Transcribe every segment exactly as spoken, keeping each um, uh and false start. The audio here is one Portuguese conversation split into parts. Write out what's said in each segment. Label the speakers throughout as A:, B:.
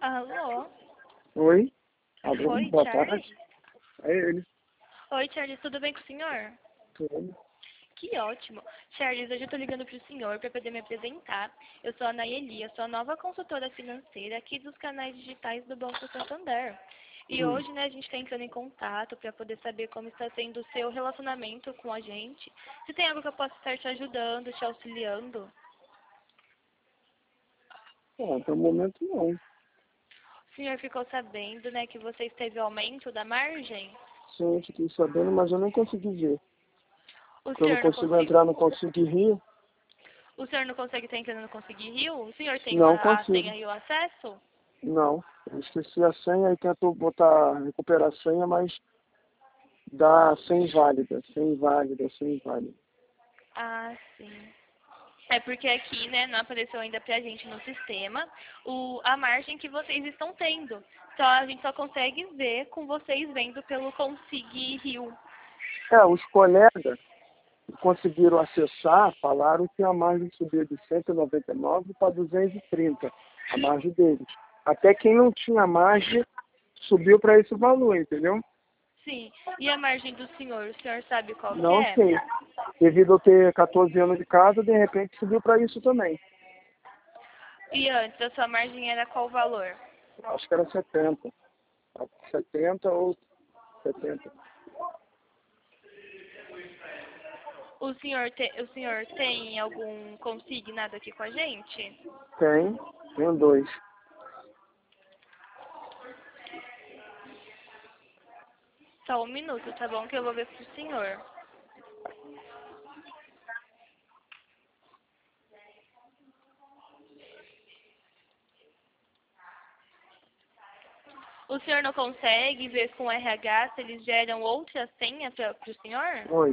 A: Alô?
B: Oi? Alô,
A: Oi,
B: boa
A: Charles?
B: tarde. É ele.
A: Oi, Charles, tudo bem com o senhor?
B: Tudo.
A: Que ótimo. Charles, hoje eu tô ligando pro senhor para poder me apresentar. Eu sou a Nayeli, eu sou a nova consultora financeira aqui dos canais digitais do Banco Santander. E
B: Hum.
A: hoje, né, a gente está entrando em contato para poder saber como está sendo o seu relacionamento com a gente. Se tem algo que eu possa estar te ajudando, te auxiliando.
B: Ah, até o momento não.
A: O senhor ficou sabendo, né, que vocês teve aumento da margem?
B: Sim, eu fiquei sabendo, mas eu não consegui ver.
A: O
B: Porque eu não
A: senhor não
B: consigo
A: consegue,
B: entrar no Consigo Rio.
A: o senhor não consegue estar entrando no Conseguir Rio? O senhor tem
B: Não
A: a, a
B: consigo.
A: senha e o acesso?
B: Não. Eu esqueci a senha e tentou botar, recuperar a senha, mas dá sem válida, sem válida, sem válida.
A: Ah, sim. É porque aqui, né, não apareceu ainda pra gente no sistema o, a margem que vocês estão tendo. Só a gente só consegue ver com vocês vendo pelo Conseguir Rio.
B: É, os colegas que conseguiram acessar falaram que a margem subiu de cento e noventa e nove para duzentos e trinta, a margem deles. Até quem não tinha margem subiu para esse valor, entendeu?
A: Sim. E a margem do senhor, o senhor sabe qual que
B: Não
A: é?
B: sei. Devido a eu ter quatorze anos de casa, de repente subiu para isso também.
A: E antes, a sua margem era qual valor?
B: Acho que era setenta. setenta ou setenta.
A: O senhor, te, o senhor tem algum consignado aqui com a gente?
B: Tem, tem dois.
A: Só um minuto, tá bom? Que eu vou ver pro senhor. O senhor não consegue ver com o R H se eles geram outra senha para o senhor?
B: Oi,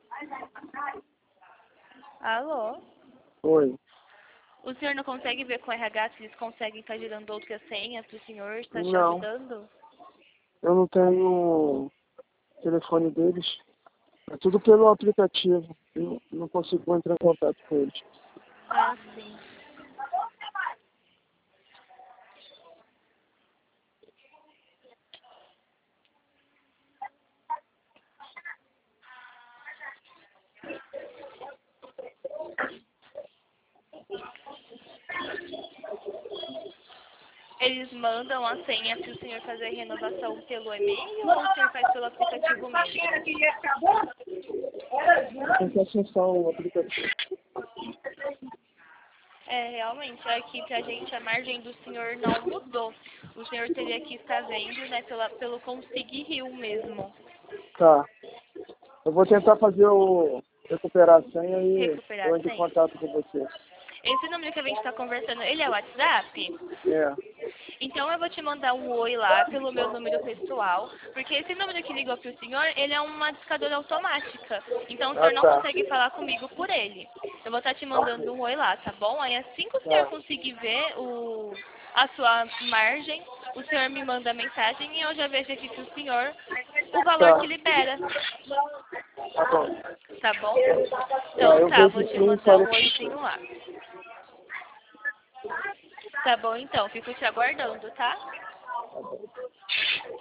A: Alô?
B: oi.
A: O senhor não consegue ver com o R H se eles conseguem estar gerando outra senha para o senhor estar te
B: Não,
A: ajudando?
B: eu não tenho o telefone deles. É tudo pelo aplicativo. Eu não consigo entrar em contato com eles.
A: Ah, sim. Eles mandam a senha para o senhor fazer a renovação pelo e-mail ou o senhor faz pelo aplicativo mesmo?
B: Tem que acessar o aplicativo.
A: É, realmente, aqui pra gente a margem do senhor não mudou. O senhor teria que estar vendo, né, pela, pelo Conseguir Rio mesmo.
B: Tá. Eu vou tentar fazer o recuperar a senha e
A: Recuperar
B: eu
A: a
B: entro em
A: senha.
B: contato com você.
A: Esse número que a gente está conversando, ele é o WhatsApp?
B: É.
A: Então eu vou te mandar um oi lá pelo meu número pessoal, porque esse número que ligou para o senhor, ele é uma discadora automática. Então o
B: Ah,
A: senhor não
B: tá.
A: consegue falar comigo por ele. Eu vou estar te mandando um oi lá, tá bom? Aí assim que o senhor
B: Tá.
A: conseguir ver o, a sua margem, o senhor me manda a mensagem e eu já vejo aqui para o senhor o valor
B: Tá.
A: que libera.
B: Tá bom.
A: Tá bom?
B: Tá,
A: Então
B: eu
A: tá,
B: vejo
A: vou te
B: sim,
A: mandar
B: falei.
A: um oizinho lá. Tá bom então, fico te aguardando, tá?